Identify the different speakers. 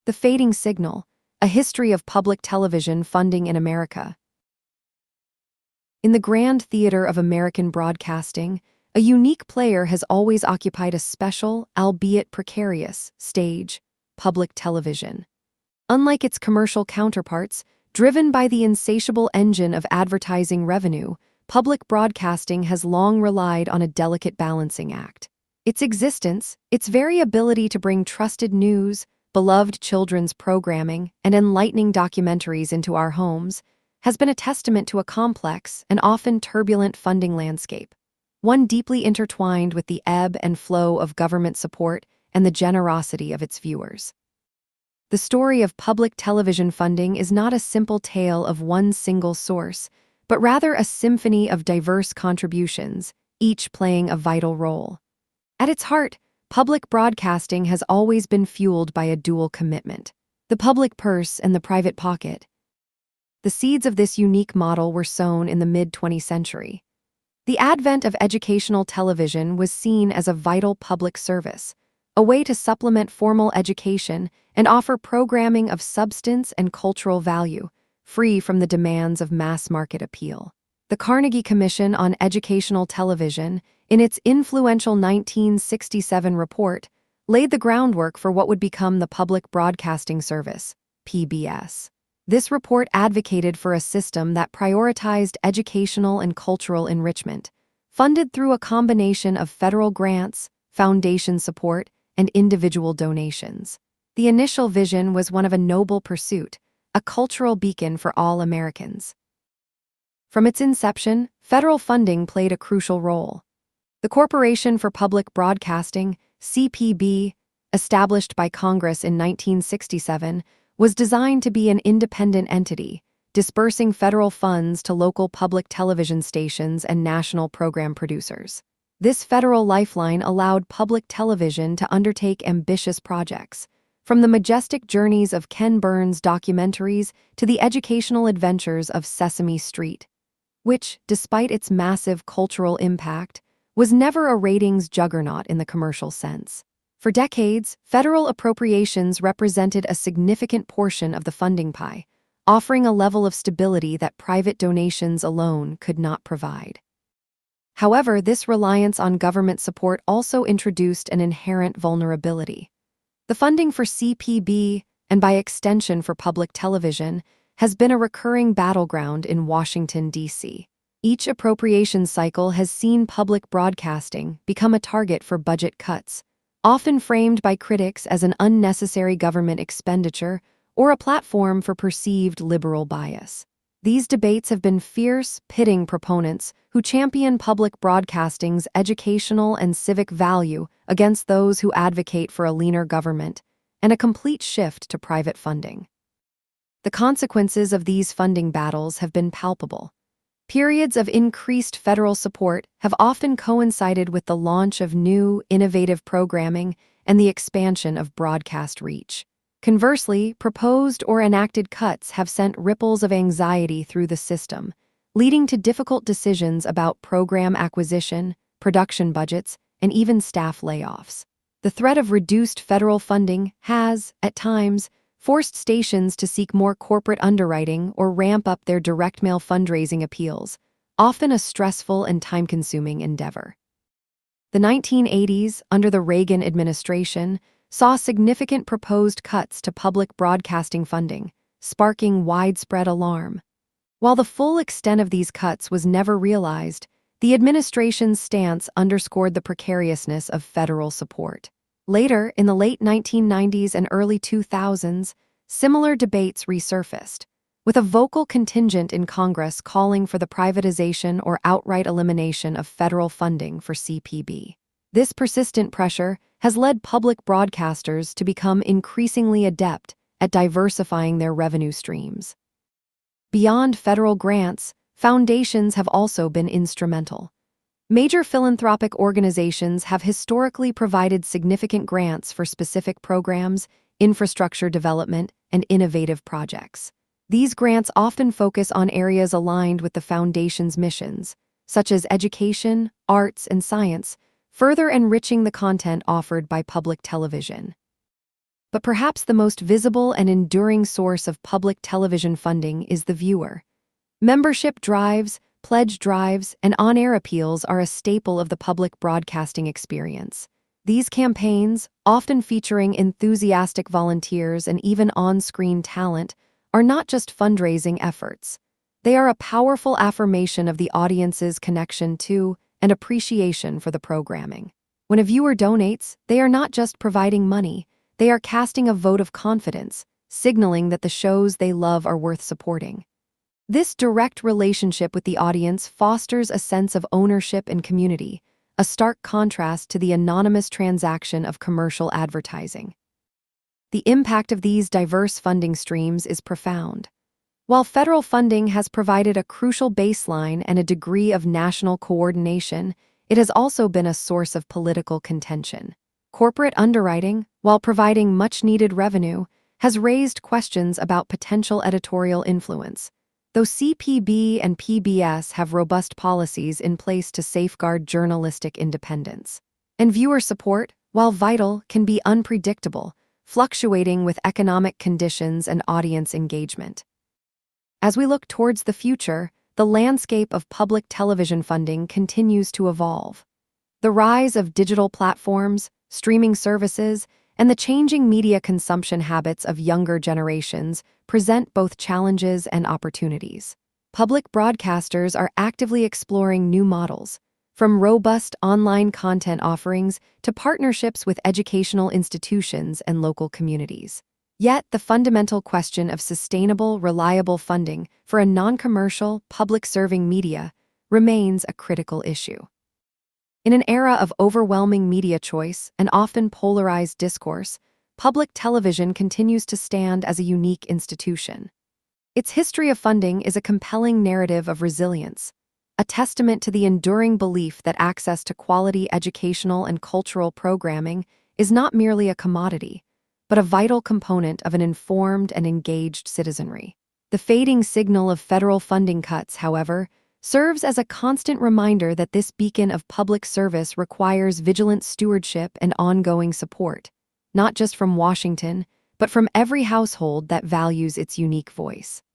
Speaker 1: The Fading Signal, A History of Public Television Funding in America. In the grand theater of American broadcasting, a unique player has always occupied a special, albeit precarious, stage: public television. Unlike its commercial counterparts, driven by the insatiable engine of advertising revenue, public broadcasting has long relied on a delicate balancing act. Its existence, its very ability to bring trusted news, beloved children's programming, and enlightening documentaries into our homes, has been a testament to a complex and often turbulent funding landscape, one deeply intertwined with the ebb and flow of government support and the generosity of its viewers. The story of public television funding is not a simple tale of one single source, but rather a symphony of diverse contributions, each playing a vital role. At its heart, public broadcasting has always been fueled by a dual commitment: the public purse and the private pocket. The seeds of this unique model were sown in the mid-20th century. The advent of educational television was seen as a vital public service, a way to supplement formal education and offer programming of substance and cultural value, free from the demands of mass-market appeal. The Carnegie Commission on Educational Television, in its influential 1967 report, laid the groundwork for what would become the Public Broadcasting Service, PBS. This report advocated for a system that prioritized educational and cultural enrichment, funded through a combination of federal grants, foundation support, and individual donations. The initial vision was one of a noble pursuit, a cultural beacon for all Americans. From its inception, federal funding played a crucial role. The Corporation for Public Broadcasting, CPB, established by Congress in 1967, was designed to be an independent entity, dispersing federal funds to local public television stations and national program producers. This federal lifeline allowed public television to undertake ambitious projects, from the majestic journeys of Ken Burns documentaries to the educational adventures of Sesame Street, which, despite its massive cultural impact, was never a ratings juggernaut in the commercial sense. For decades, federal appropriations represented a significant portion of the funding pie, offering a level of stability that private donations alone could not provide. However, this reliance on government support also introduced an inherent vulnerability. The funding for CPB, and by extension for public television, has been a recurring battleground in Washington, D.C. Each appropriation cycle has seen public broadcasting become a target for budget cuts, often framed by critics as an unnecessary government expenditure or a platform for perceived liberal bias. These debates have been fierce, pitting proponents who champion public broadcasting's educational and civic value against those who advocate for a leaner government and a complete shift to private funding. The consequences of these funding battles have been palpable. Periods of increased federal support have often coincided with the launch of new, innovative programming and the expansion of broadcast reach. Conversely, proposed or enacted cuts have sent ripples of anxiety through the system, leading to difficult decisions about program acquisition, production budgets, and even staff layoffs. The threat of reduced federal funding has, at times, forced stations to seek more corporate underwriting or ramp up their direct mail fundraising appeals, often a stressful and time-consuming endeavor. The 1980s, under the Reagan administration, saw significant proposed cuts to public broadcasting funding, sparking widespread alarm. While the full extent of these cuts was never realized, the administration's stance underscored the precariousness of federal support. Later, in the late 1990s and early 2000s, similar debates resurfaced, with a vocal contingent in Congress calling for the privatization or outright elimination of federal funding for CPB. This persistent pressure has led public broadcasters to become increasingly adept at diversifying their revenue streams. Beyond federal grants, foundations have also been instrumental. Major philanthropic organizations have historically provided significant grants for specific programs, infrastructure development, and innovative projects. These grants often focus on areas aligned with the foundation's missions, such as education, arts, and science, further enriching the content offered by public television. But perhaps the most visible and enduring source of public television funding is the viewer. Membership drives, pledge drives, and on-air appeals are a staple of the public broadcasting experience. These campaigns, often featuring enthusiastic volunteers and even on-screen talent, are not just fundraising efforts. They are a powerful affirmation of the audience's connection to and appreciation for the programming. When a viewer donates, they are not just providing money, they are casting a vote of confidence, signaling that the shows they love are worth supporting. This direct relationship with the audience fosters a sense of ownership and community, a stark contrast to the anonymous transaction of commercial advertising. The impact of these diverse funding streams is profound. While federal funding has provided a crucial baseline and a degree of national coordination, it has also been a source of political contention. Corporate underwriting, while providing much-needed revenue, has raised questions about potential editorial influence. Though CPB and PBS have robust policies in place to safeguard journalistic independence. And viewer support, while vital, can be unpredictable, fluctuating with economic conditions and audience engagement. As we look towards the future, the landscape of public television funding continues to evolve. The rise of digital platforms, streaming services, and the changing media consumption habits of younger generations present both challenges and opportunities. Public broadcasters are actively exploring new models, from robust online content offerings to partnerships with educational institutions and local communities. Yet, the fundamental question of sustainable, reliable funding for a non-commercial, public-serving media remains a critical issue. In an era of overwhelming media choice and often polarized discourse, public television continues to stand as a unique institution. Its history of funding is a compelling narrative of resilience, a testament to the enduring belief that access to quality educational and cultural programming is not merely a commodity, but a vital component of an informed and engaged citizenry. The fading signal of federal funding cuts, however, serves as a constant reminder that this beacon of public service requires vigilant stewardship and ongoing support, not just from Washington, but from every household that values its unique voice.